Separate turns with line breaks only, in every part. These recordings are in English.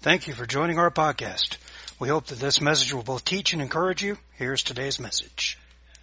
Thank you for joining our podcast. We hope that this message will both teach and encourage you. Here's today's message.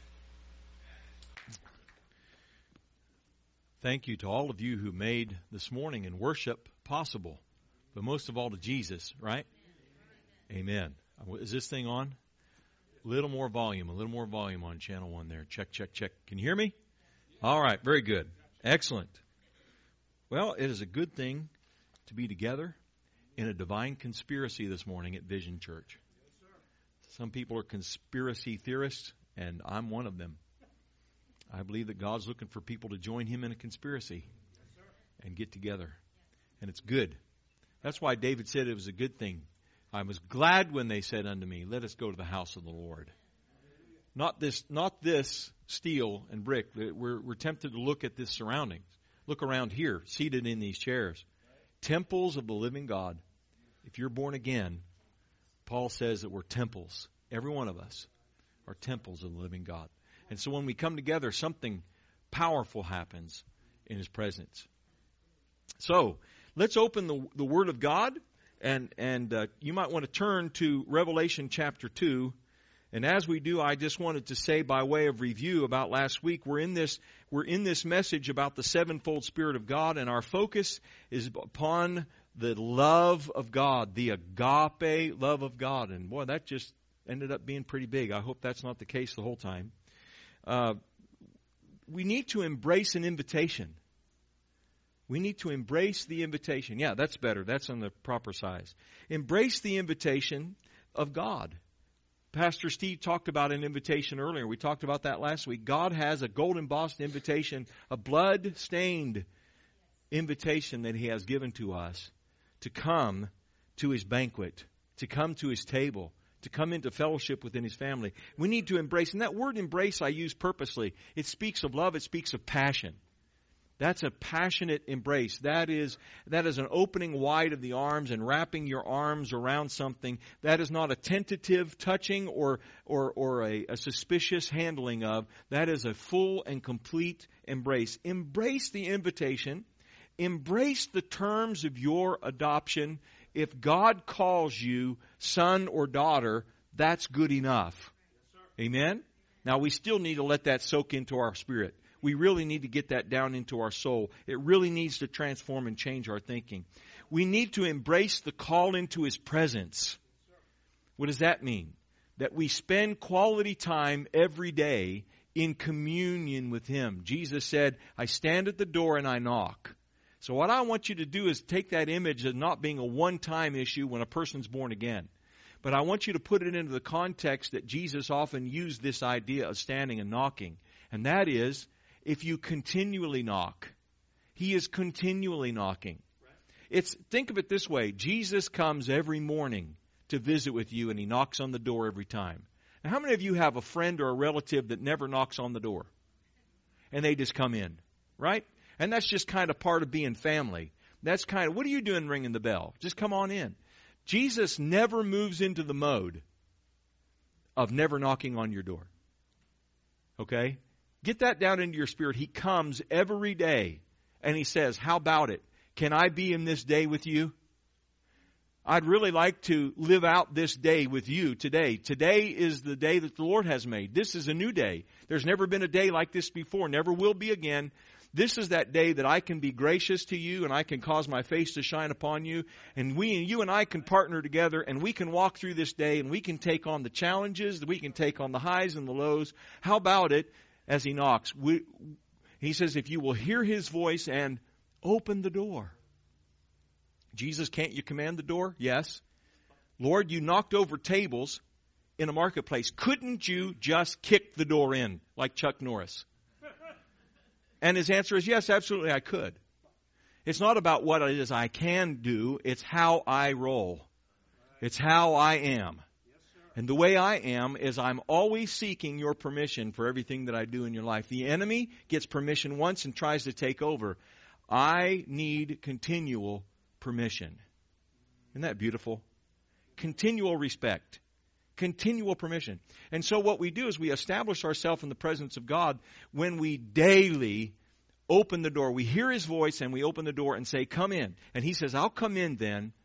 Thank you to all of you who made this morning and worship possible, but most of all to Jesus, right? Amen. Is this thing on? A little more volume on channel 1 there. Check, check, check. Can you hear me? All right, very good. Excellent. Well, it is a good thing to be together in a divine conspiracy this morning at Vision Church. Some people are conspiracy theorists, and I'm one of them. I believe that God's looking for people to join Him in a conspiracy and get together. And it's good. That's why David said it was a good thing. I was glad when they said unto me, let us go to the house of the Lord. Not this steel and brick. We're tempted to look at this surroundings. Look around here, seated in these chairs. Temples of the living God. If you're born again, Paul says that we're temples. Every one of us are temples of the living God. And so when we come together, something powerful happens in His presence. So let's open the Word of God, and you might want to turn to Revelation chapter 2. And as we do, I just wanted to say by way of review about last week, we're in this message about the sevenfold Spirit of God, and our focus is upon the love of God, the agape love of God. And boy, that just ended up being pretty big. I hope that's not the case the whole time. We need to embrace an invitation. We need to embrace the invitation. Yeah, that's better. That's on the proper size. Embrace the invitation of God. Pastor Steve talked about an invitation earlier. We talked about that last week. God has a gold-embossed invitation, a blood-stained invitation that He has given to us to come to His banquet, to come to His table, to come into fellowship within His family. We need to embrace. And that word embrace I use purposely. It speaks of love. It speaks of passion. That's a passionate embrace. That is an opening wide of the arms and wrapping your arms around something. That is not a tentative touching or a suspicious handling of. That is a full and complete embrace. Embrace the invitation. Embrace the terms of your adoption. If God calls you son or daughter, that's good enough. Amen? Now, we still need to let that soak into our spirit. We really need to get that down into our soul. It really needs to transform and change our thinking. We need to embrace the call into His presence. What does that mean? That we spend quality time every day in communion with Him. Jesus said, I stand at the door and I knock. So what I want you to do is take that image of not being a one-time issue when a person's born again. But I want you to put it into the context that Jesus often used this idea of standing and knocking. And that is, if you continually knock, He is continually knocking. Think of it this way. Jesus comes every morning to visit with you, and He knocks on the door every time. Now, how many of you have a friend or a relative that never knocks on the door? And they just come in, right? And that's just kind of part of being family. That's kind of, what are you doing ringing the bell? Just come on in. Jesus never moves into the mode of never knocking on your door. Okay? Get that down into your spirit. He comes every day and He says, how about it? Can I be in this day with you? I'd really like to live out this day with you today. Today is the day that the Lord has made. This is a new day. There's never been a day like this before. Never will be again. This is that day that I can be gracious to you and I can cause my face to shine upon you. And you and I can partner together and we can walk through this day and we can take on the challenges, we can take on the highs and the lows. How about it as He knocks? He says, if you will hear His voice and open the door. Jesus, can't you command the door? Yes. Lord, you knocked over tables in a marketplace. Couldn't you just kick the door in like Chuck Norris? And His answer is, yes, absolutely, I could. It's not about what it is I can do. It's how I roll. It's how I am. And the way I am is I'm always seeking your permission for everything that I do in your life. The enemy gets permission once and tries to take over. I need continual permission. Isn't that beautiful? Continual respect. Continual permission. And so what we do is we establish ourselves in the presence of God when we daily open the door. We hear His voice and we open the door and say, come in. And He says, I'll come in then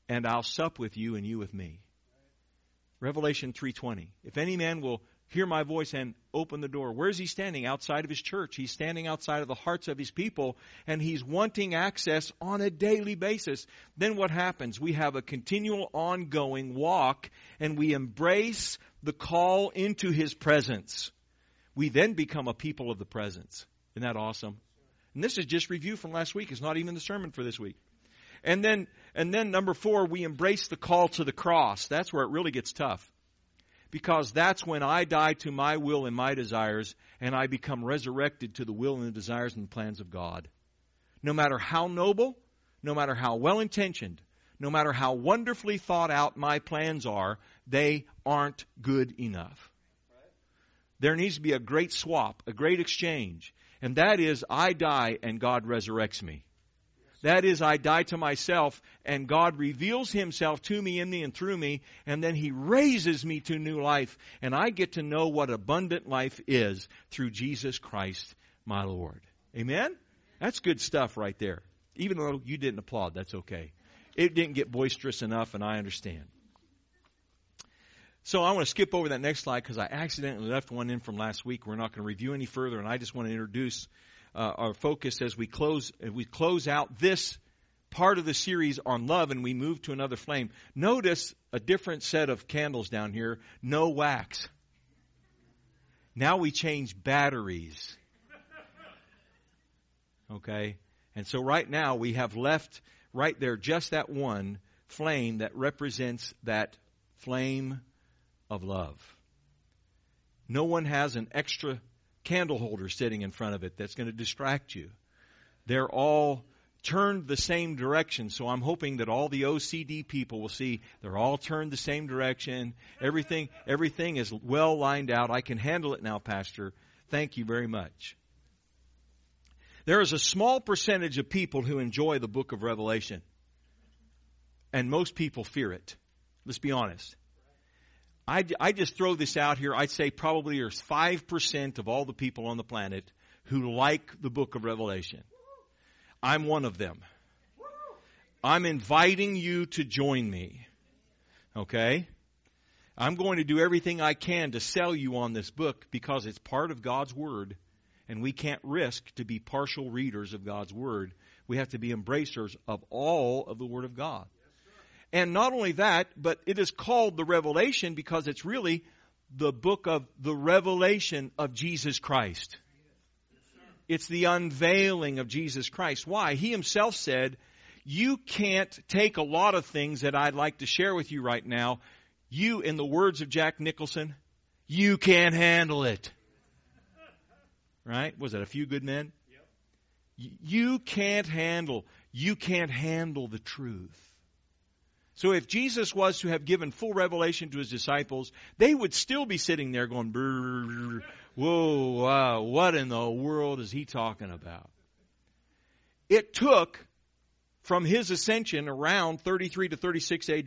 and I'll sup with you and you with me. Revelation 3:20. If any man will hear my voice and open the door. Where is he standing? Outside of his church. He's standing outside of the hearts of his people, and he's wanting access on a daily basis. Then what happens? We have a continual ongoing walk, and we embrace the call into his presence. We then become a people of the presence. Isn't that awesome? And this is just review from last week. It's not even the sermon for this week. And then number 4, we embrace the call to the cross. That's where it really gets tough. Because that's when I die to my will and my desires, and I become resurrected to the will and the desires and plans of God. No matter how noble, no matter how well-intentioned, no matter how wonderfully thought out my plans are, they aren't good enough. There needs to be a great swap, a great exchange. And that is, I die and God resurrects me. That is, I die to myself, and God reveals himself to me, in me, and through me, and then he raises me to new life, and I get to know what abundant life is through Jesus Christ, my Lord. Amen? That's good stuff right there. Even though you didn't applaud, that's okay. It didn't get boisterous enough, and I understand. So I want to skip over that next slide because I accidentally left one in from last week. We're not going to review any further, and I just want to introduce our focus as we close out this part of the series on love, and we move to another flame. Notice a different set of candles down here. No wax. Now we change batteries. Okay? And so right now we have left right there just that one flame that represents that flame of love. No one has an extra candle holder sitting in front of it that's going to distract you. They're all turned the same direction, so I'm hoping that all the OCD people will see they're all turned the same direction. Everything is well lined out. I can handle it now, Pastor. Thank you very much. There is a small percentage of people who enjoy the book of Revelation, and most people fear it. Let's be honest. I just throw this out here. I'd say probably there's 5% of all the people on the planet who like the book of Revelation. I'm one of them. I'm inviting you to join me. Okay? I'm going to do everything I can to sell you on this book because it's part of God's Word, and we can't risk to be partial readers of God's Word. We have to be embracers of all of the Word of God. And not only that, but it is called the Revelation because it's really the book of the revelation of Jesus Christ. It's the unveiling of Jesus Christ. Why? He himself said, you can't take a lot of things that I'd like to share with you right now. You, in the words of Jack Nicholson, you can't handle it. Right? Was it A Few Good Men? Yep. You can't handle the truth. So if Jesus was to have given full revelation to his disciples, they would still be sitting there going, brrr, whoa, wow, what in the world is he talking about? It took from his ascension around 33 to 36 AD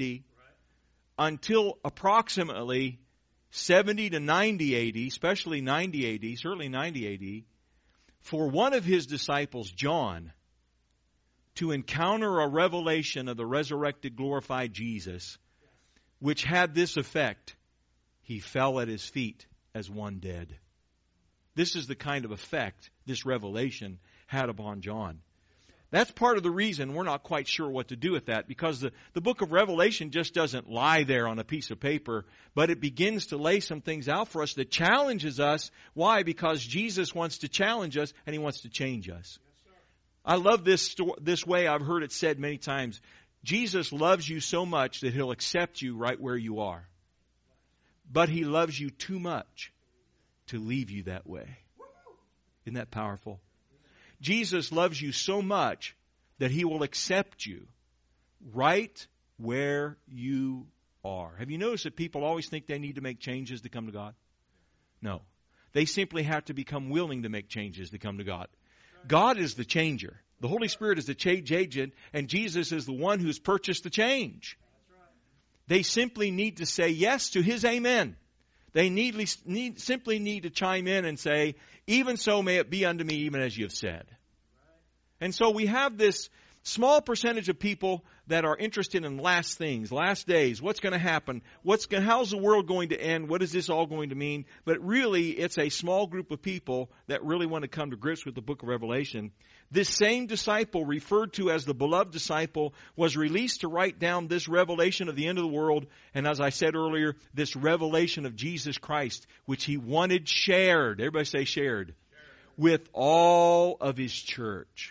until approximately 70 to 90 AD, especially 90 AD, certainly 90 AD, for one of his disciples, John, to encounter a revelation of the resurrected, glorified Jesus, which had this effect. He fell at his feet as one dead. This is the kind of effect this revelation had upon John. That's part of the reason we're not quite sure what to do with that, because the book of Revelation just doesn't lie there on a piece of paper, but it begins to lay some things out for us that challenges us. Why? Because Jesus wants to challenge us and he wants to change us. I love this way. I've heard it said many times. Jesus loves you so much that he'll accept you right where you are. But he loves you too much to leave you that way. Isn't that powerful? Jesus loves you so much that he will accept you right where you are. Have you noticed that people always think they need to make changes to come to God? No. They simply have to become willing to make changes to come to God. God is the changer. The Holy Spirit is the change agent, and Jesus is the one who's purchased the change. They simply need to say yes to his amen. They simply need to chime in and say, even so may it be unto me, even as you have said. And so we have this Small percentage of people that are interested in last things, last days, what's going to happen, how's the world going to end, what is this all going to mean? But really, it's a small group of people that really want to come to grips with the book of Revelation. This same disciple, referred to as the beloved disciple, was released to write down this revelation of the end of the world, and as I said earlier, this revelation of Jesus Christ, which he wanted shared, everybody say shared, with all of his church.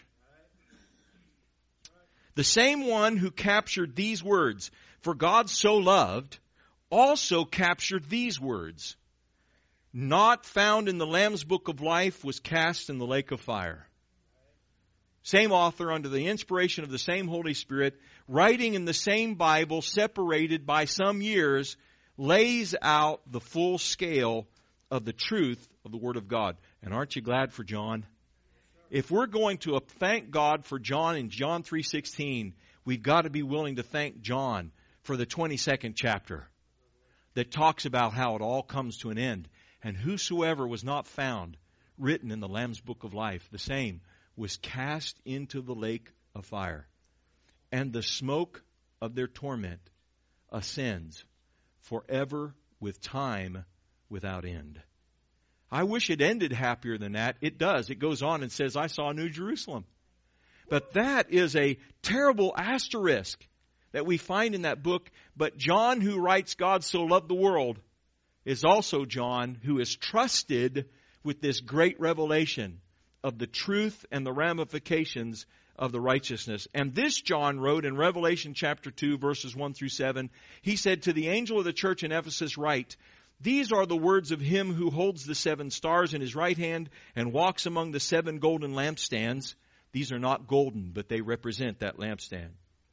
The same one who captured these words, "For God so loved," also captured these words, "Not found in the Lamb's book of life, was cast in the lake of fire." Same author, under the inspiration of the same Holy Spirit, writing in the same Bible, separated by some years, lays out the full scale of the truth of the Word of God. And aren't you glad for John? If we're going to thank God for John in John 3:16, we've got to be willing to thank John for the 22nd chapter that talks about how it all comes to an end. And whosoever was not found written in the Lamb's book of life, the same was cast into the lake of fire. And the smoke of their torment ascends forever with time without end. I wish it ended happier than that. It does. It goes on and says, "I saw New Jerusalem." But that is a terrible asterisk that we find in that book. But John, who writes "God so loved the world," is also John who is trusted with this great revelation of the truth and the ramifications of the righteousness. And this John wrote in Revelation chapter 2, verses 1 through 7. He said, "To the angel of the church in Ephesus write, these are the words of him who holds the 7 stars in his right hand and walks among the 7 golden lampstands." These are not golden, but they represent that lampstand.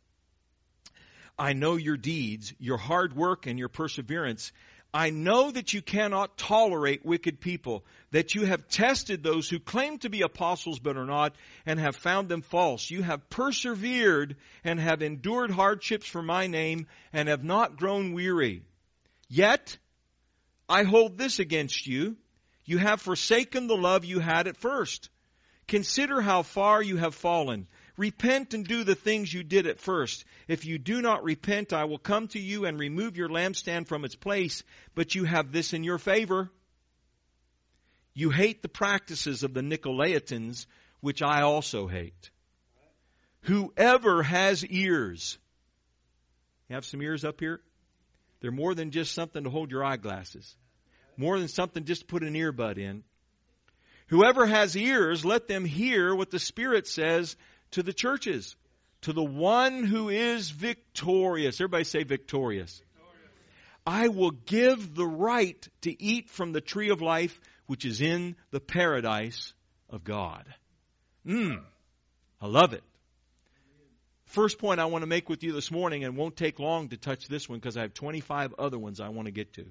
"I know your deeds, your hard work, and your perseverance. I know that you cannot tolerate wicked people, that you have tested those who claim to be apostles but are not, and have found them false. You have persevered and have endured hardships for my name, and have not grown weary. Yet I hold this against you. You have forsaken the love you had at first. Consider how far you have fallen. Repent and do the things you did at first. If you do not repent, I will come to you and remove your lampstand from its place. But you have this in your favor. You hate the practices of the Nicolaitans, which I also hate. Whoever has ears." You have some ears up here? They're more than just something to hold your eyeglasses. More than something just to put an earbud in. "Whoever has ears, let them hear what the Spirit says to the churches. To the one who is victorious." Everybody say victorious. "I will give the right to eat from the tree of life, which is in the paradise of God." I love it. First point I want to make with you this morning, and won't take long to touch this one because I have 25 other ones I want to get to.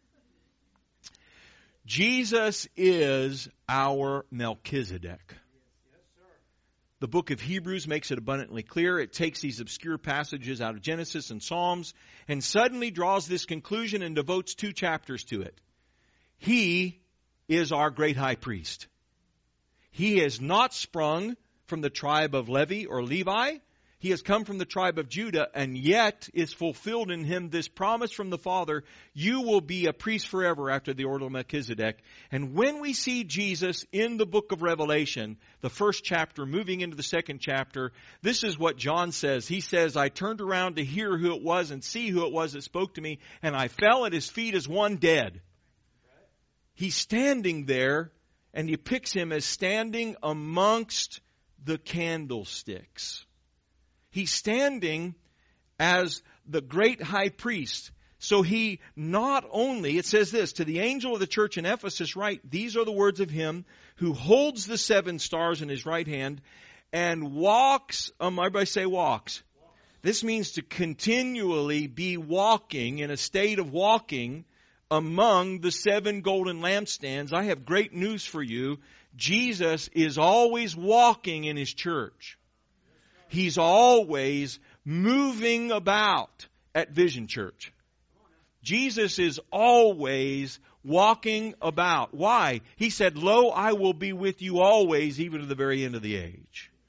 Jesus is our Melchizedek. The book of Hebrews makes it abundantly clear. It takes these obscure passages out of Genesis and Psalms and suddenly draws this conclusion and devotes 2 chapters to it. He is our great high priest. He is not sprung from the tribe of Levi or Levi. He has come from the tribe of Judah, and yet is fulfilled in him this promise from the Father: you will be a priest forever after the order of Melchizedek. And when we see Jesus in the book of Revelation, the first chapter, moving into the second chapter, this is what John says. He says, "I turned around to hear who it was and see who it was that spoke to me, and I fell at his feet as one dead." He's standing there, and he picks him as standing amongst the candlesticks. He's standing as the great high priest. So he not only, it says this, "To the angel of the church in Ephesus write, these are the words of him who holds the 7 stars in his right hand and walks," everybody say walks. This means to continually be walking, in a state of walking, among the 7 golden lampstands. I have great news for you. Jesus is always walking in his church. He's always moving about at Vision Church. Jesus is always walking about. Why? He said, "Lo, I will be with you always, even to the very end of the age."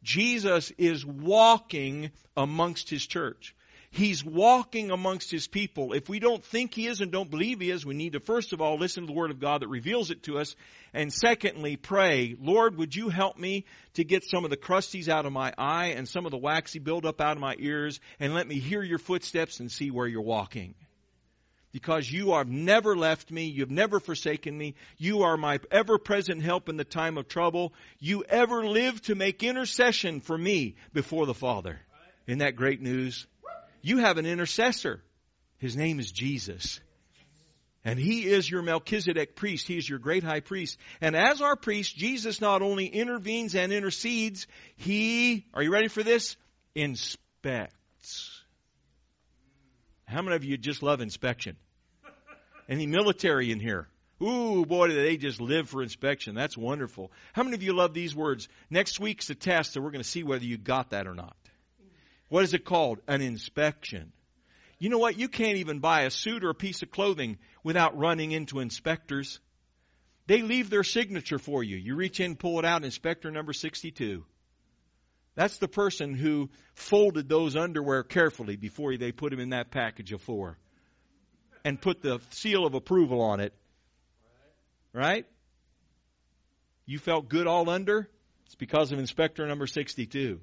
Jesus is walking amongst His church. He's walking amongst His people. If we don't think He is and don't believe He is, we need to first of all listen to the Word of God that reveals it to us. And secondly, pray, Lord, would you help me to get some of the crusties out of my eye and some of the waxy buildup out of my ears, and let me hear your footsteps and see where you're walking. Because you have never left me. You've never forsaken me. You are my ever-present help in the time of trouble. You ever live to make intercession for me before the Father. Isn't that great news? You have an intercessor. His name is Jesus. And He is your Melchizedek priest. He is your great high priest. And as our priest, Jesus not only intervenes and intercedes, He, are you ready for this? Inspects. How many of you just love inspection? Any military in here? Ooh, boy, do they just live for inspection. That's wonderful. How many of you love these words? Next week's a test, so we're going to see whether you got that or not. What is it called? An inspection. You know what? You can't even buy a suit or a piece of clothing without running into inspectors. They leave their signature for you. You reach in, pull it out, inspector number 62. That's the person who folded those underwear carefully before they put them in that package of 4. And put the seal of approval on it. Right? You felt good all under? It's because of inspector number 62.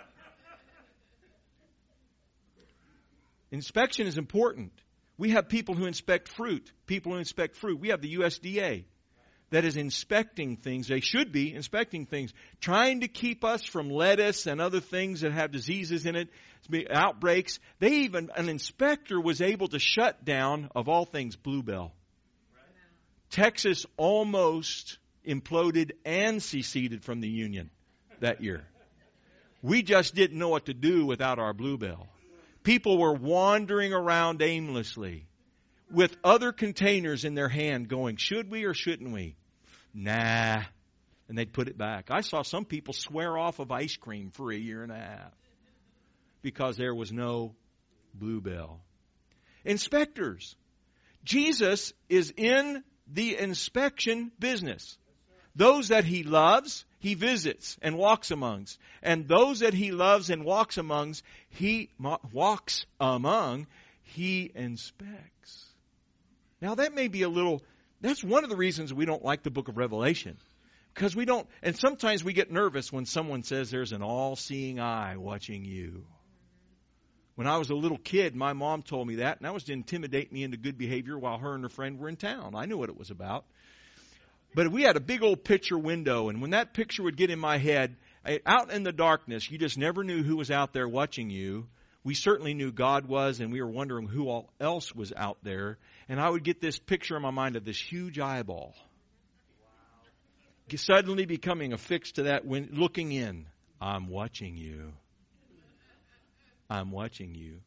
Inspection is important. We have people who inspect fruit. We have the USDA that is inspecting things. They should be inspecting things, trying to keep us from lettuce and other things that have diseases in it, outbreaks. An inspector was able to shut down, of all things, Bluebell. Texas almost imploded and seceded from the Union that year. We just didn't know what to do without our Bluebell. People were wandering around aimlessly with other containers in their hand going, should we or shouldn't we? Nah. And they'd put it back. I saw some people swear off of ice cream for 1.5 years because there was no Bluebell. Inspectors. Jesus is in the inspection business. Those that He loves, He visits and walks amongst. And those that He loves and walks amongst, He inspects. Now that may be that's one of the reasons we don't like the book of Revelation. Because we don't, and sometimes we get nervous when someone says there's an all-seeing eye watching you. When I was a little kid, my mom told me that, and that was to intimidate me into good behavior while her and her friend were in town. I knew what it was about. But we had a big old picture window, and when that picture would get in my head, out in the darkness, you just never knew who was out there watching you. We certainly knew God was, and we were wondering who all else was out there. And I would get this picture in my mind of this huge eyeball. Suddenly becoming affixed to that, looking in. I'm watching you. I'm watching you.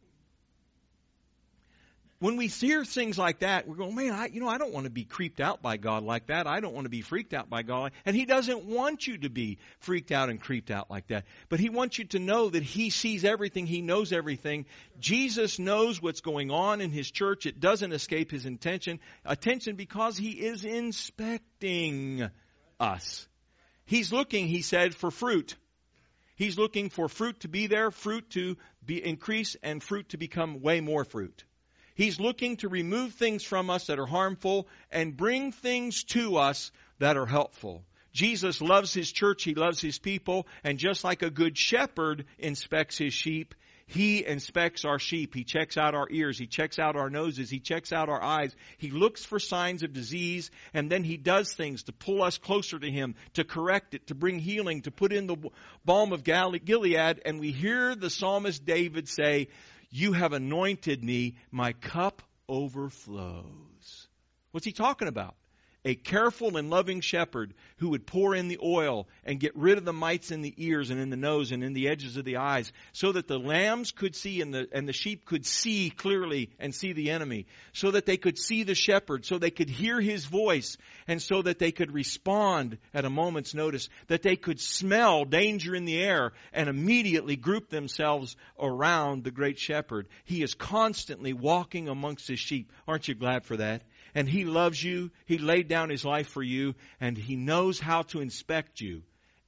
When we hear things like that, we're going, man, I don't want to be creeped out by God like that. I don't want to be freaked out by God. And He doesn't want you to be freaked out and creeped out like that. But He wants you to know that He sees everything. He knows everything. Jesus knows what's going on in His church. It doesn't escape His attention because He is inspecting us. He's looking, He said, for fruit. He's looking for fruit to be there, fruit to be increase, and fruit to become way more fruit. He's looking to remove things from us that are harmful and bring things to us that are helpful. Jesus loves His church. He loves His people. And just like a good shepherd inspects his sheep, He inspects our sheep. He checks out our ears. He checks out our noses. He checks out our eyes. He looks for signs of disease, and then He does things to pull us closer to Him, to correct it, to bring healing, to put in the balm of Gilead. And we hear the psalmist David say, you have anointed me, my cup overflows. What's he talking about? A careful and loving shepherd who would pour in the oil and get rid of the mites in the ears and in the nose and in the edges of the eyes so that the lambs could see and the sheep could see clearly and see the enemy, so that they could see the shepherd, so they could hear his voice, and so that they could respond at a moment's notice, that they could smell danger in the air and immediately group themselves around the great shepherd. He is constantly walking amongst His sheep. Aren't you glad for that? And He loves you. He laid down His life for you. And He knows how to inspect you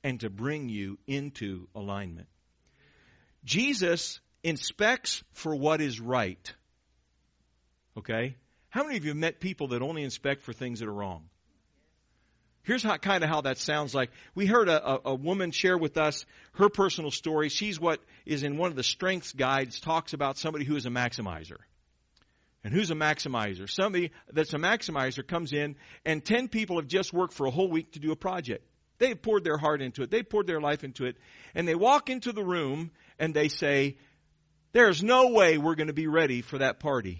and to bring you into alignment. Jesus inspects for what is right. Okay? How many of you have met people that only inspect for things that are wrong? Here's how that sounds like. We heard a woman share with us her personal story. She's what is in one of the strengths guides, talks about somebody who is a maximizer. And who's a maximizer? Somebody that's a maximizer comes in and 10 people have just worked for a whole week to do a project. They've poured their heart into it. They've poured their life into it. And they walk into the room and they say, there's no way we're going to be ready for that party.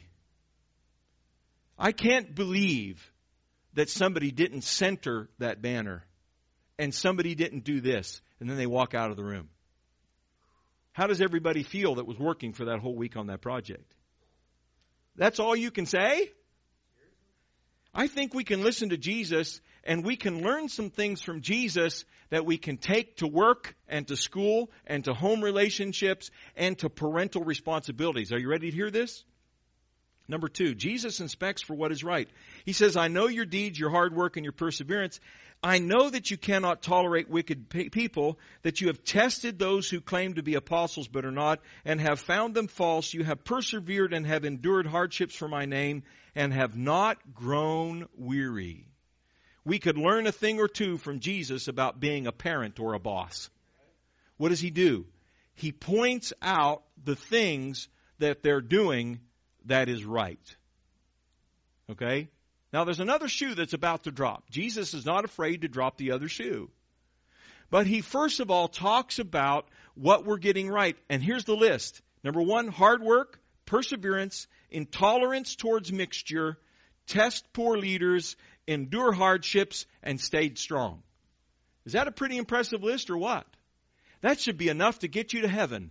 I can't believe that somebody didn't center that banner and somebody didn't do this. And then they walk out of the room. How does everybody feel that was working for that whole week on that project? That's all you can say? I think we can listen to Jesus and we can learn some things from Jesus that we can take to work and to school and to home relationships and to parental responsibilities. Are you ready to hear this? Number 2, Jesus inspects for what is right. He says, I know your deeds, your hard work, and your perseverance. I know that you cannot tolerate wicked people, that you have tested those who claim to be apostles but are not, and have found them false. You have persevered and have endured hardships for my name, and have not grown weary. We could learn a thing or two from Jesus about being a parent or a boss. What does he do? He points out the things that they're doing that is right. Okay? Now there's another shoe that's about to drop. Jesus is not afraid to drop the other shoe. But he first of all talks about what we're getting right. And here's the list. Number 1, hard work, perseverance, intolerance towards mixture, test poor leaders, endure hardships, and stayed strong. Is that a pretty impressive list or what? That should be enough to get you to heaven.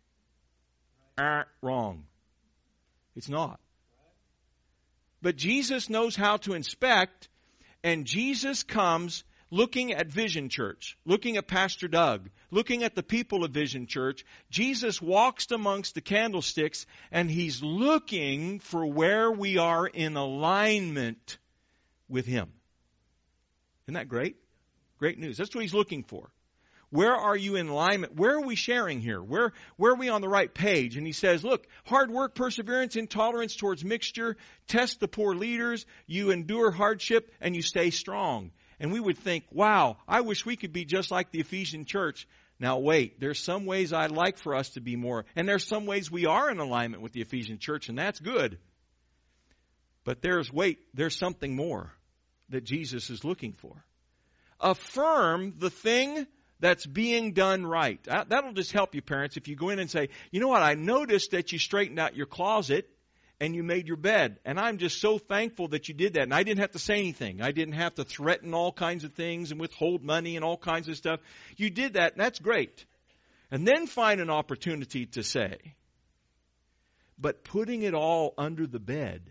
Wrong. It's not. But Jesus knows how to inspect, and Jesus comes looking at Vision Church, looking at Pastor Doug, looking at the people of Vision Church. Jesus walks amongst the candlesticks, and he's looking for where we are in alignment with him. Isn't that great? Great news. That's what he's looking for. Where are you in alignment? Where are we sharing here? Where are we on the right page? And he says, look, hard work, perseverance, intolerance towards mixture, test the poor leaders, you endure hardship, and you stay strong. And we would think, wow, I wish we could be just like the Ephesian church. Now wait, there's some ways I'd like for us to be more, and there's some ways we are in alignment with the Ephesian church, and that's good. But there's something more that Jesus is looking for. Affirm the thing that's being done right. That'll just help you, parents, if you go in and say, you know what, I noticed that you straightened out your closet and you made your bed. And I'm just so thankful that you did that. And I didn't have to say anything. I didn't have to threaten all kinds of things and withhold money and all kinds of stuff. You did that, and that's great. And then find an opportunity to say, but putting it all under the bed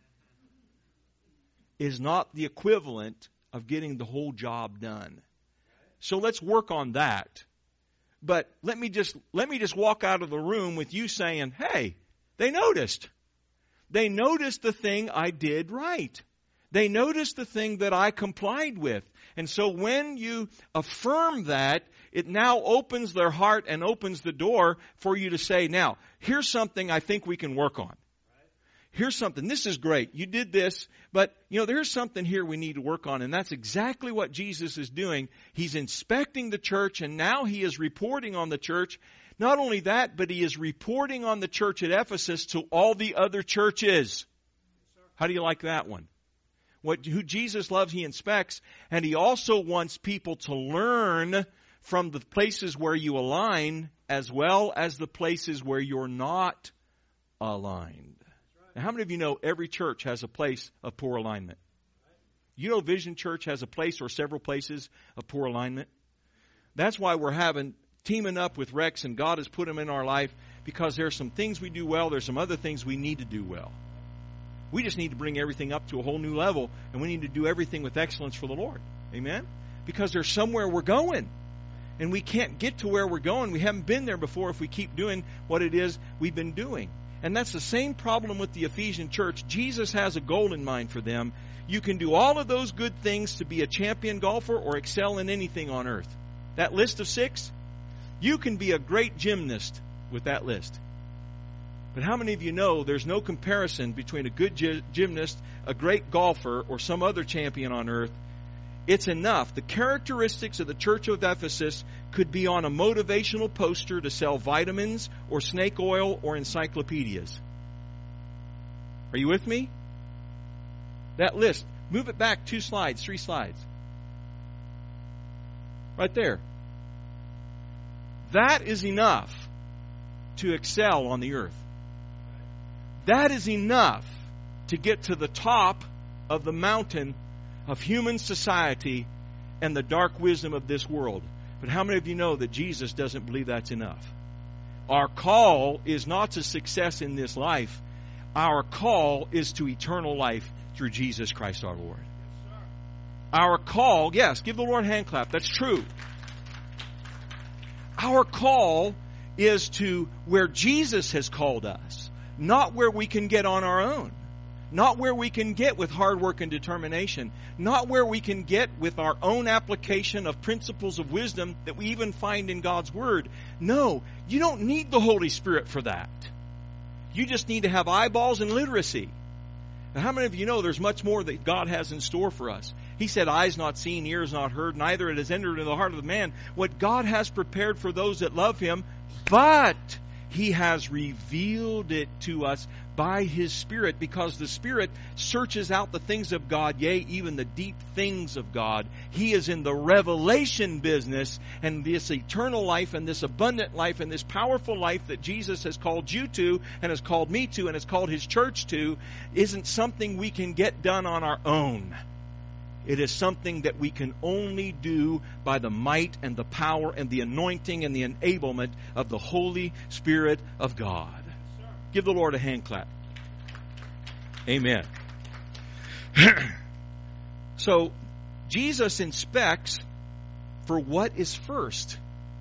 is not the equivalent of getting the whole job done. So let's work on that. But let me just walk out of the room with you saying, hey, they noticed. They noticed the thing I did right. They noticed the thing that I complied with. And so when you affirm that, it now opens their heart and opens the door for you to say, now, here's something I think we can work on. Here's something. This is great. You did this, but there's something here we need to work on. And that's exactly what Jesus is doing. He's inspecting the church, and now he is reporting on the church. Not only that, but he is reporting on the church at Ephesus to all the other churches. How do you like that one? Who Jesus loves, he inspects, and he also wants people to learn from the places where you align as well as the places where you're not aligned. Now, how many of you know every church has a place of poor alignment? You know Vision Church has a place or several places of poor alignment? That's why we're teaming up with Rex, and God has put them in our life, because there's some things we do well, there's some other things we need to do well. We just need to bring everything up to a whole new level, and we need to do everything with excellence for the Lord. Amen? Because there's somewhere we're going, and we can't get to where we're going. We haven't been there before if we keep doing what it is we've been doing. And that's the same problem with the Ephesian church. Jesus has a goal in mind for them. You can do all of those good things to be a champion golfer or excel in anything on earth. That list of 6, you can be a great gymnast with that list. But how many of you know there's no comparison between a good gymnast, a great golfer, or some other champion on earth? It's enough. The characteristics of the church of Ephesus could be on a motivational poster to sell vitamins or snake oil or encyclopedias. Are you with me? That list. Move it back 2 slides, 3 slides. Right there. That is enough to excel on the earth. That is enough to get to the top of the mountain of human society and the dark wisdom of this world. But how many of you know that Jesus doesn't believe that's enough? Our call is not to success in this life. Our call is to eternal life through Jesus Christ our Lord. Our call, yes, give the Lord a hand clap. That's true. Our call is to where Jesus has called us, not where we can get on our own. Not where we can get with hard work and determination. Not where we can get with our own application of principles of wisdom that we even find in God's Word. No, you don't need the Holy Spirit for that. You just need to have eyeballs and literacy. Now, how many of you know there's much more that God has in store for us? He said, eyes not seen, ears not heard, neither it has entered into the heart of man what God has prepared for those that love Him, but He has revealed it to us by His Spirit, because the Spirit searches out the things of God, yea, even the deep things of God. He is in the revelation business, and this eternal life and this abundant life and this powerful life that Jesus has called you to and has called me to and has called His church to isn't something we can get done on our own. It is something that we can only do by the might and the power and the anointing and the enablement of the Holy Spirit of God. Give the Lord a hand clap. Amen. So, Jesus inspects for what is first.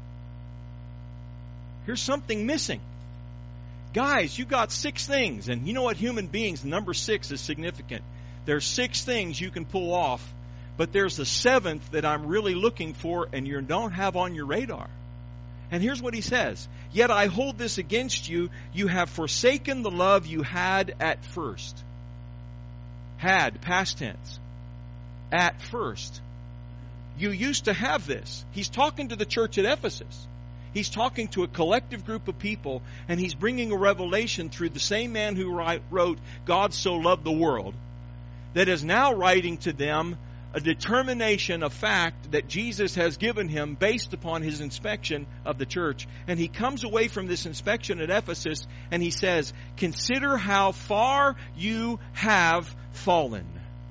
Here's something missing. Guys, you got 6 things. And you know what, human beings, number 6 is significant. There's 6 things you can pull off. But there's the 7th that I'm really looking for and you don't have on your radar. And here's what He says. Yet I hold this against you. You have forsaken the love you had at first. Had, past tense. At first. You used to have this. He's talking to the church at Ephesus. He's talking to a collective group of people, and He's bringing a revelation through the same man who wrote, God so loved the world, that is now writing to them a determination, a fact that Jesus has given him based upon His inspection of the church. And he comes away from this inspection at Ephesus and he says, consider how far you have fallen.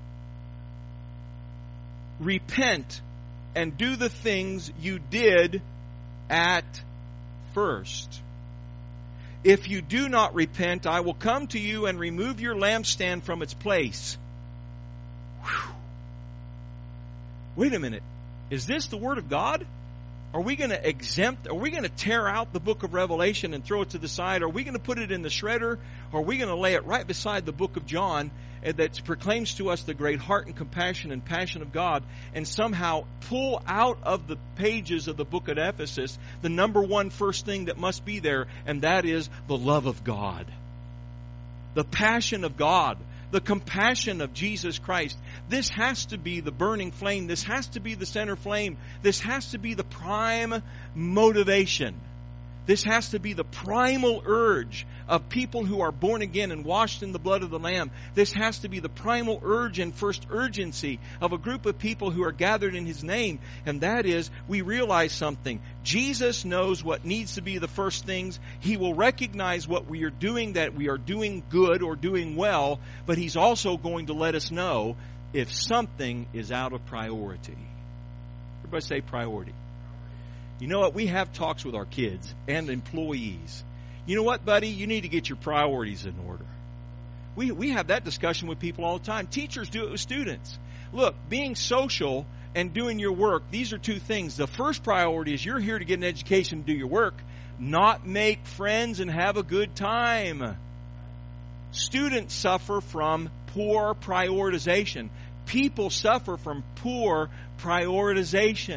Repent and do the things you did at first. If you do not repent, I will come to you and remove your lampstand from its place. Whew. Wait a minute. Is this the Word of God? Are we going to exempt? Are we going to tear out the book of Revelation and throw it to the side? Are we going to put it in the shredder? Or are we going to lay it right beside the book of John that proclaims to us the great heart and compassion and passion of God, and somehow pull out of the pages of the book of Ephesus the number one first thing that must be there, and that is the love of God, the passion of God, the compassion of Jesus Christ. This has to be the burning flame. This has to be the center flame. This has to be the prime motivation. This has to be the primal urge of people who are born again and washed in the blood of the Lamb. This has to be the primal urge and first urgency of a group of people who are gathered in His name. And that is, we realize something. Jesus knows what needs to be the first things. He will recognize what we are doing, that we are doing good or doing well. But He's also going to let us know if something is out of priority. Everybody say priority. You know what? We have talks with our kids and employees. You know what, buddy? You need to get your priorities in order. We have that discussion with people all the time. Teachers do it with students. Look, being social and doing your work, these are two things. The first priority is you're here to get an education and do your work, not make friends and have a good time. Students suffer from poor prioritization. People suffer from poor prioritization.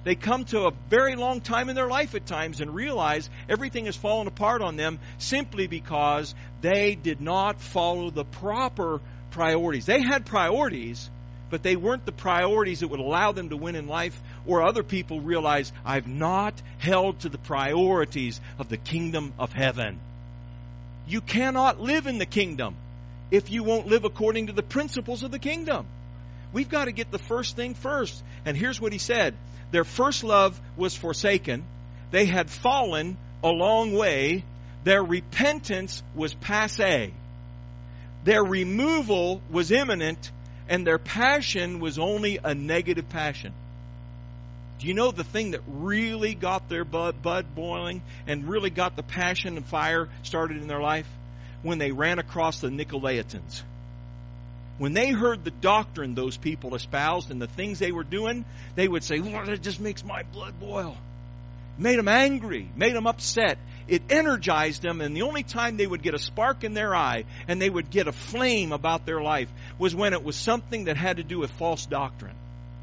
They come to a very long time in their life at times and realize everything has fallen apart on them simply because they did not follow the proper priorities. They had priorities, but they weren't the priorities that would allow them to win in life, or other people realize, I've not held to the priorities of the kingdom of heaven. You cannot live in the kingdom if you won't live according to the principles of the kingdom. We've got to get the first thing first. And here's what he said. Their first love was forsaken. They had fallen a long way. Their repentance was passé. Their removal was imminent. And their passion was only a negative passion. Do you know the thing that really got their blood boiling and really got the passion and fire started in their life? When they ran across the Nicolaitans. When they heard the doctrine those people espoused and the things they were doing, they would say, Lord, it just makes my blood boil. Made them angry, made them upset. It energized them, and the only time they would get a spark in their eye and they would get a flame about their life was when it was something that had to do with false doctrine.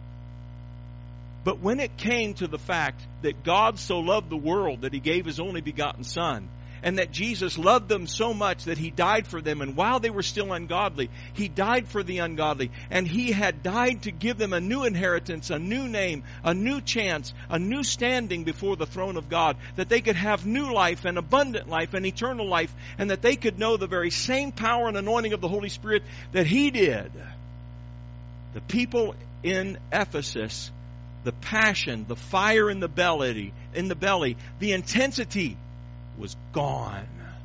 But when it came to the fact that God so loved the world that He gave His only begotten Son, and that Jesus loved them so much that He died for them, and while they were still ungodly, He died for the ungodly, and He had died to give them a new inheritance, a new name, a new chance, a new standing before the throne of God, that they could have new life and abundant life and eternal life, and that they could know the very same power and anointing of the Holy Spirit that He did. The people in Ephesus, the passion, the fire in the belly, the intensity was gone.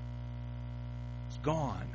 It's gone.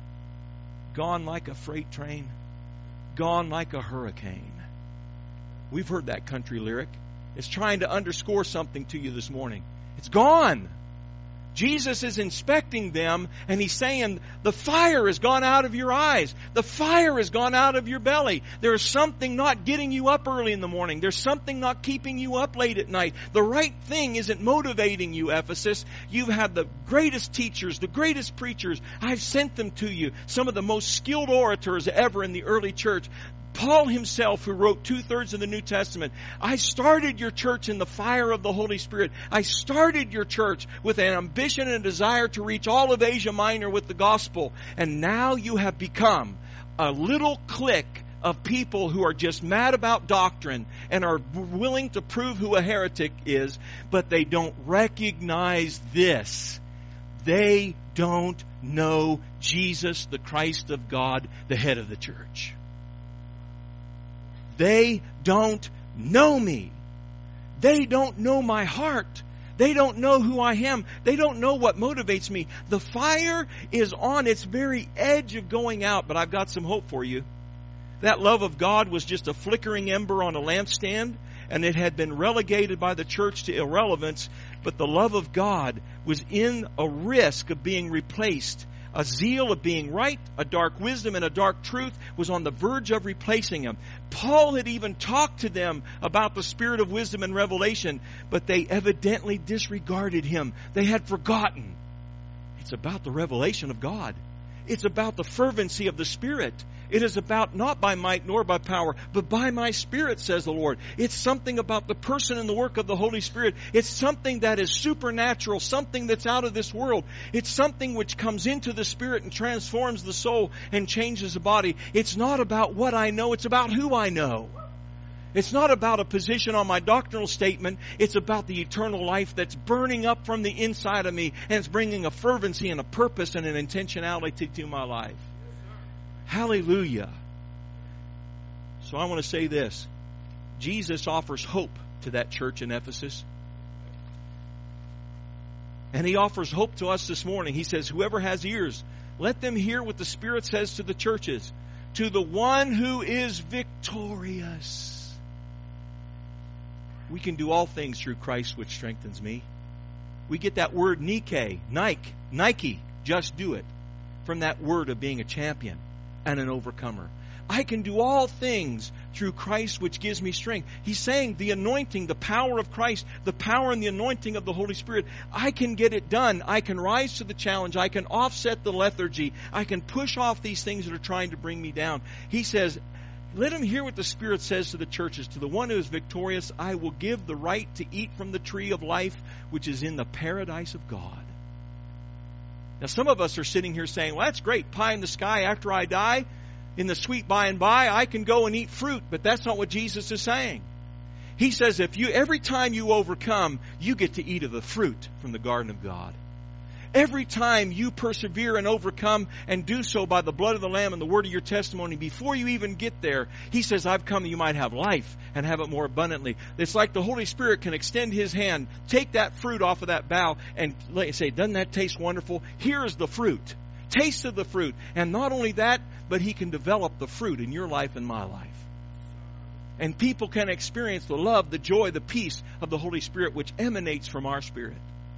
Gone like a freight train. Gone like a hurricane. We've heard that country lyric. It's trying to underscore something to you this morning. It's gone. Jesus is inspecting them, and He's saying, the fire has gone out of your eyes. The fire has gone out of your belly. There is something not getting you up early in the morning. There's something not keeping you up late at night. The right thing isn't motivating you, Ephesus. You've had the greatest teachers, the greatest preachers. I've sent them to you. Some of the most skilled orators ever in the early church. Paul himself, who wrote 2/3 of the New Testament, I started your church in the fire of the Holy Spirit. I started your church with an ambition and a desire to reach all of Asia Minor with the gospel. And now you have become a little clique of people who are just mad about doctrine and are willing to prove who a heretic is, but they don't recognize this. They don't know Jesus, the Christ of God, the head of the church. They don't know me. They don't know my heart. They don't know who I am. They don't know what motivates me. The fire is on its very edge of going out, but I've got some hope for you. That love of God was just a flickering ember on a lampstand, and it had been relegated by the church to irrelevance, but the love of God was in a risk of being replaced. A zeal of being right, a dark wisdom, and a dark truth was on the verge of replacing him. Paul had even talked to them about the spirit of wisdom and revelation, but they evidently disregarded him. They had forgotten. It's about the revelation of God. It's about the fervency of the Spirit. It is about not by might nor by power, but by my Spirit, says the Lord. It's something about the person and the work of the Holy Spirit. It's something that is supernatural, something that's out of this world. It's something which comes into the Spirit and transforms the soul and changes the body. It's not about what I know, it's about who I know. It's not about a position on my doctrinal statement. It's about the eternal life that's burning up from the inside of me, and it's bringing a fervency and a purpose and an intentionality to my life. Hallelujah. So I want to say this. Jesus offers hope to that church in Ephesus. And He offers hope to us this morning. He says, whoever has ears, let them hear what the Spirit says to the churches. To the one who is victorious. We can do all things through Christ which strengthens me. We get that word Nike, just do it, from that word of being a champion and an overcomer. I can do all things through Christ which gives me strength. He's saying the anointing, the power of Christ, the power and the anointing of the Holy Spirit, I can get it done. I can rise to the challenge. I can offset the lethargy. I can push off these things that are trying to bring me down. He says, Let him hear what the Spirit says to the churches. To the one who is victorious, I will give the right to eat from the tree of life, which is in the paradise of God. Now, some of us are sitting here saying, well, that's great. Pie in the sky after I die. In the sweet by and by, I can go and eat fruit. But that's not what Jesus is saying. He says every time you overcome, you get to eat of the fruit from the garden of God. Every time you persevere and overcome and do so by the blood of the Lamb and the word of your testimony, before you even get there, He says, I've come that you might have life and have it more abundantly. It's like the Holy Spirit can extend His hand, take that fruit off of that bough and say, doesn't that taste wonderful? Here's the fruit. Taste of the fruit. And not only that, but He can develop the fruit in your life and my life. And people can experience the love, the joy, the peace of the Holy Spirit which emanates from our spirit.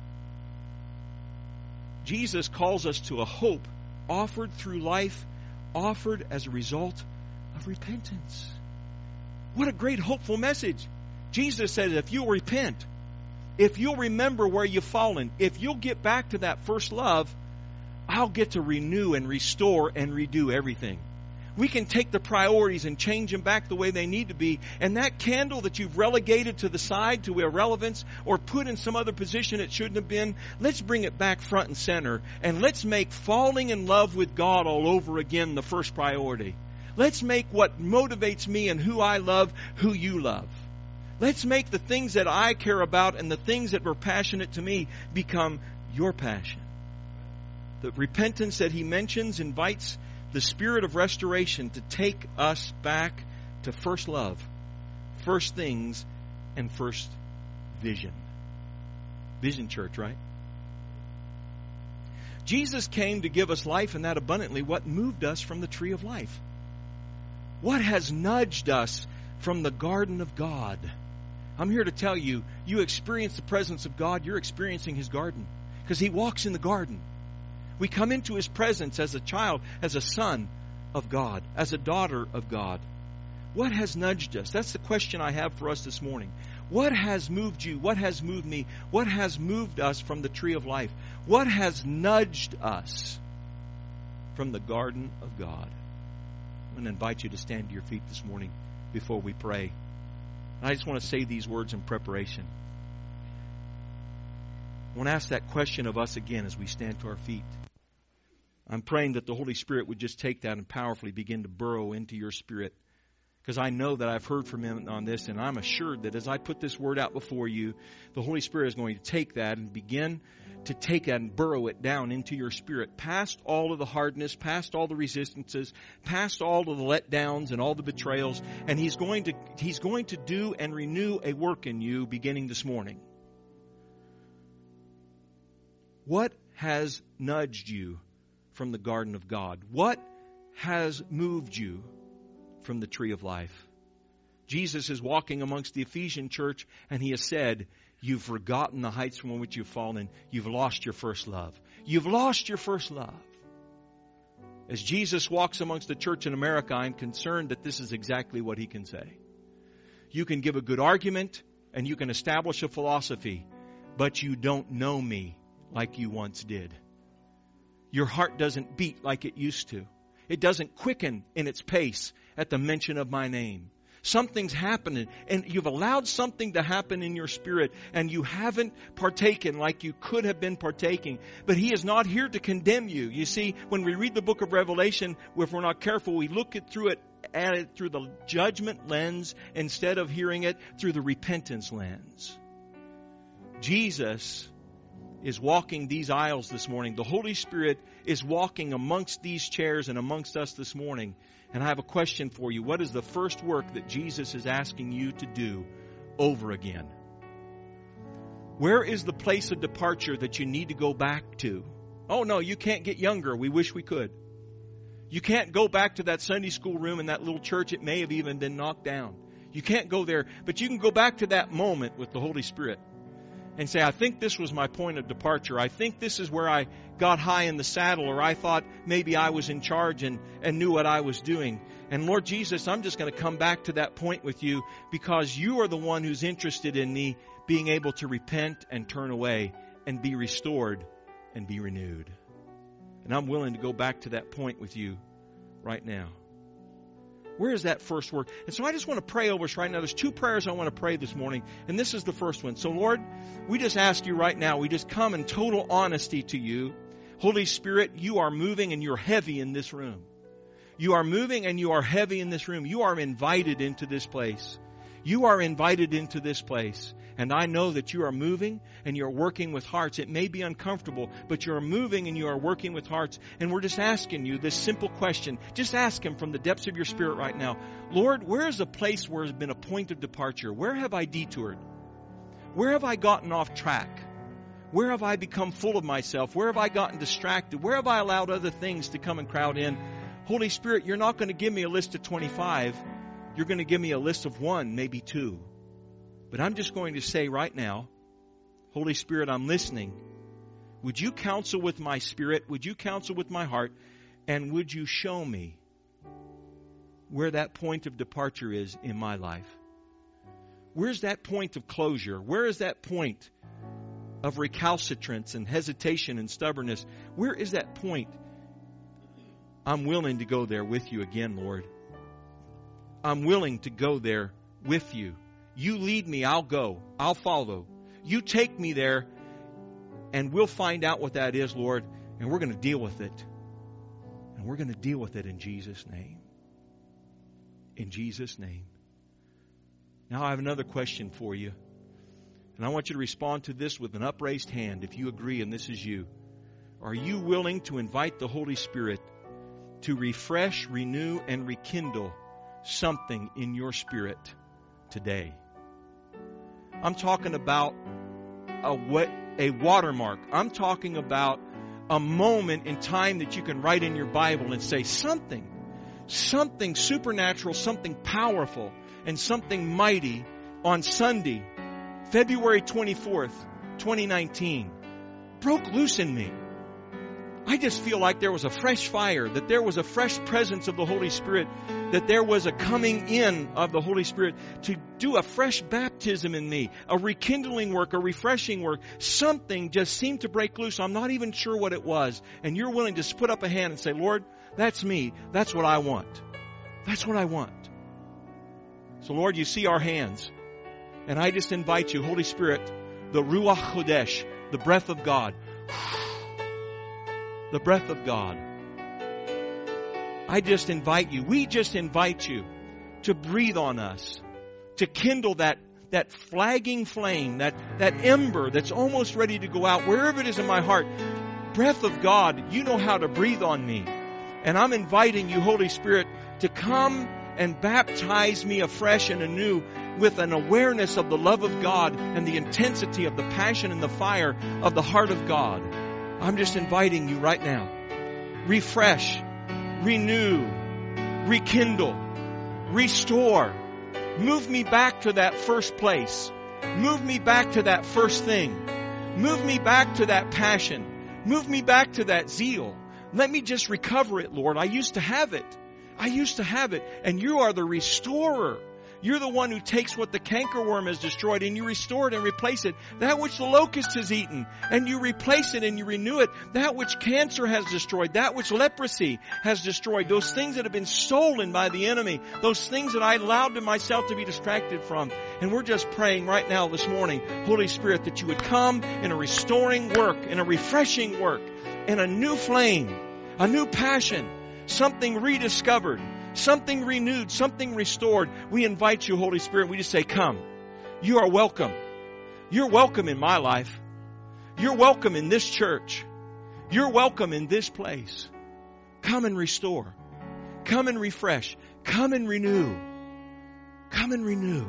Jesus calls us to a hope offered through life, offered as a result of repentance. What a great hopeful message. Jesus says if you'll repent, if you'll remember where you've fallen, if you'll get back to that first love, I'll get to renew and restore and redo everything. We can take the priorities and change them back the way they need to be. And that candle that you've relegated to the side to irrelevance or put in some other position it shouldn't have been, let's bring it back front and center. And let's make falling in love with God all over again the first priority. Let's make what motivates me and who I love, who you love. Let's make the things that I care about and the things that were passionate to me become your passion. The repentance that He mentions invites the Spirit of restoration to take us back to first love, first things, and first vision. Vision Church, right? Jesus came to give us life and that abundantly. What moved us from the tree of life? What has nudged us from the garden of God? I'm here to tell you, you experience the presence of God, you're experiencing His garden. Because He walks in the garden. We come into His presence as a child, as a son of God, as a daughter of God. What has nudged us? That's the question I have for us this morning. What has moved you? What has moved me? What has moved us from the tree of life? What has nudged us from the garden of God? I'm going to invite you to stand to your feet this morning before we pray. And I just want to say these words in preparation. I want to ask that question of us again as we stand to our feet. I'm praying that the Holy Spirit would just take that and powerfully begin to burrow into your spirit. Because I know that I've heard from Him on this, and I'm assured that as I put this word out before you, the Holy Spirit is going to take that and begin to take that and burrow it down into your spirit, past all of the hardness, past all the resistances, past all of the letdowns and all the betrayals, and He's going to do and renew a work in you beginning this morning. What has nudged you from the garden of God? What has moved you from the tree of life? Jesus is walking amongst the Ephesian church and He has said, you've forgotten the heights from which you've fallen. You've lost your first love. You've lost your first love. As Jesus walks amongst the church in America, I'm concerned that this is exactly what He can say. You can give a good argument and you can establish a philosophy, but you don't know me like you once did. Your heart doesn't beat like it used to. It doesn't quicken in its pace at the mention of my name. Something's happening, and you've allowed something to happen in your spirit, and you haven't partaken like you could have been partaking. But He is not here to condemn you. You see, when we read the book of Revelation, if we're not careful, we look at it through the judgment lens instead of hearing it through the repentance lens. Jesus is walking these aisles this morning. The Holy Spirit is walking amongst these chairs and amongst us this morning. And I have a question for you. What is the first work that Jesus is asking you to do over again? Where is the place of departure that you need to go back to? Oh no, you can't get younger. We wish we could. You can't go back to that Sunday school room in that little church. It may have even been knocked down. You can't go there, but you can go back to that moment with the Holy Spirit and say, I think this was my point of departure. I think this is where I got high in the saddle, or I thought maybe I was in charge and knew what I was doing. And Lord Jesus, I'm just going to come back to that point with you because you are the one who's interested in me being able to repent and turn away and be restored and be renewed. And I'm willing to go back to that point with you right now. Where is that first work? And so I just want to pray over us right now. There's 2 prayers I want to pray this morning, and this is the first one. So Lord, we just ask you right now, we just come in total honesty to you. Holy Spirit, you are moving and you're heavy in this room. You are moving and you are heavy in this room. You are invited into this place. You are invited into this place. And I know that you are moving and you're working with hearts. It may be uncomfortable, but you're moving and you are working with hearts. And we're just asking you this simple question. Just ask Him from the depths of your spirit right now. Lord, where is a place where has been a point of departure? Where have I detoured? Where have I gotten off track? Where have I become full of myself? Where have I gotten distracted? Where have I allowed other things to come and crowd in? Holy Spirit, you're not going to give me a list of 25. You're going to give me a list of 1, maybe 2. But I'm just going to say right now, Holy Spirit, I'm listening. Would you counsel with my spirit? Would you counsel with my heart? And would you show me where that point of departure is in my life? Where's that point of closure? Where is that point of recalcitrance and hesitation and stubbornness? Where is that point? I'm willing to go there with you again, Lord. I'm willing to go there with you. You lead me, I'll go. I'll follow. You take me there, and we'll find out what that is, Lord, and we're going to deal with it. And we're going to deal with it in Jesus' name. In Jesus' name. Now I have another question for you. And I want you to respond to this with an upraised hand if you agree and this is you. Are you willing to invite the Holy Spirit to refresh, renew, and rekindle something in your spirit today? I'm talking about a watermark. I'm talking about a moment in time that you can write in your Bible and say something supernatural, something powerful, and something mighty on Sunday, February 24th, 2019, broke loose in me. I just feel like there was a fresh fire, that there was a fresh presence of the Holy Spirit, that there was a coming in of the Holy Spirit to do a fresh baptism in me, a rekindling work, a refreshing work. Something just seemed to break loose. I'm not even sure what it was. And you're willing to just put up a hand and say, Lord, that's me. That's what I want. That's what I want. So Lord, you see our hands. And I just invite you, Holy Spirit, the Ruach Chodesh, the breath of God. The breath of God. I just invite you, we just invite you to breathe on us, to kindle that flagging flame, that ember that's almost ready to go out, wherever it is in my heart. Breath of God, you know how to breathe on me. And I'm inviting you, Holy Spirit, to come and baptize me afresh and anew with an awareness of the love of God and the intensity of the passion and the fire of the heart of God. I'm just inviting you right now. Refresh, renew, rekindle, restore. Move me back to that first place. Move me back to that first thing. Move me back to that passion. Move me back to that zeal. Let me just recover it, Lord. I used to have it. And you are the restorer. You're the one who takes what the cankerworm has destroyed and you restore it and replace it. That which the locust has eaten, and you replace it and you renew it. That which cancer has destroyed, that which leprosy has destroyed, those things that have been stolen by the enemy, those things that I allowed myself to be distracted from. And we're just praying right now this morning, Holy Spirit, that you would come in a restoring work, in a refreshing work, in a new flame, a new passion, something rediscovered, something renewed, something restored. We invite you, Holy Spirit. We just say, come. You are welcome. You're welcome in my life. You're welcome in this church. You're welcome in this place. Come and restore. Come and refresh. Come and renew. Come and renew.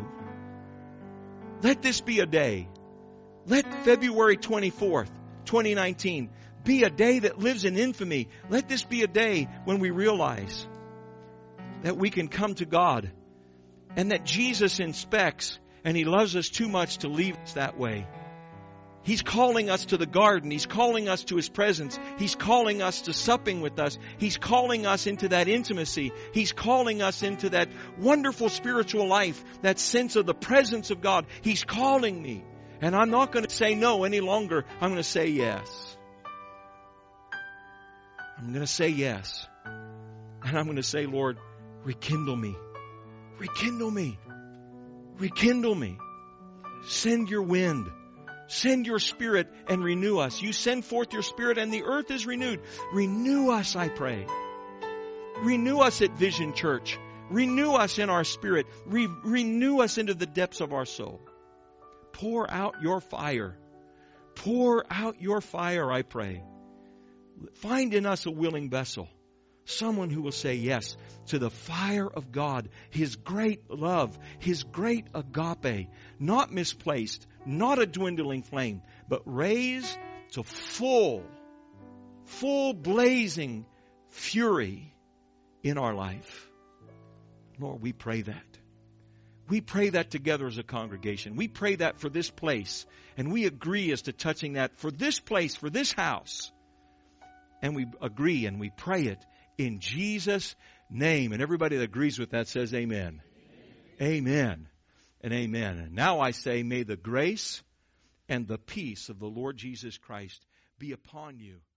Let this be a day. Let February 24th, 2019 be a day that lives in infamy. Let this be a day when we realize that we can come to God and that Jesus inspects and He loves us too much to leave us that way. He's calling us to the garden. He's calling us to His presence. He's calling us to supping with us. He's calling us into that intimacy. He's calling us into that wonderful spiritual life, that sense of the presence of God. He's calling me. And I'm not going to say no any longer. I'm going to say yes. I'm going to say yes. And I'm going to say, Lord, Rekindle me. Rekindle me. Rekindle me. Send your wind. Send your Spirit and renew us. You send forth your Spirit and the earth is renewed. Renew us, I pray. Renew us at Vision Church. Renew us in our spirit. Renew us into the depths of our soul. Pour out your fire. Pour out your fire, I pray. Find in us a willing vessel. Someone who will say yes to the fire of God, His great love, His great agape, not misplaced, not a dwindling flame, but raised to full blazing fury in our life. Lord, we pray that. We pray that together as a congregation. We pray that for this place. And we agree as to touching that for this place, for this house. And we agree and we pray it in Jesus' name. And everybody that agrees with that says amen. Amen. And amen. And now I say, may the grace and the peace of the Lord Jesus Christ be upon you.